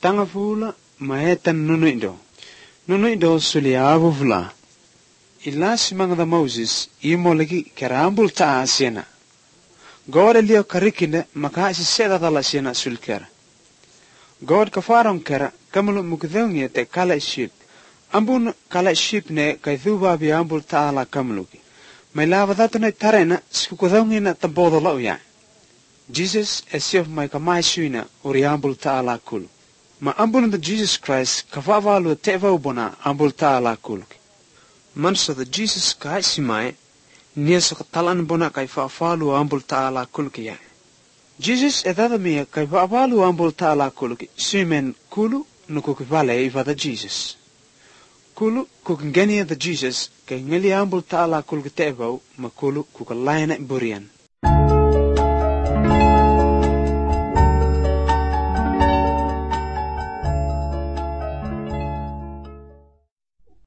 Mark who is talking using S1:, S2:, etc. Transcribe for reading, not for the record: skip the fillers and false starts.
S1: tanga fula maetan nunu ido suliavu fula. Ila simang da Moses imo lagi kerambul ta asiena. God elio karikine maka si seda tala siena sulkera. God kafarong kera kamulu mukdongi te kala ship. Ambun kala ship ne kai thuba bi ambul ta ala kamuluki. Mai lava datu na tarena skukudongi na tambodo lau ya. Jesus esyof mai kamai suina uri ambul ta ala kulu. Ma ambul na Jesus Christ kafavalu teva ubona ambul ta ala kuluki. Manso da Jesus kai simai nia sakatalan bona kai faafalu ambul ta ala kuluki ya. Jesus edada mia kai faafalu ambul ta ala kuluki. Simen kulu nukukivale ivada Jesus. Kulu kukingenia da Jesus kai ngali ambul ta ala kuluki tevau ma kulu kukalaina burian.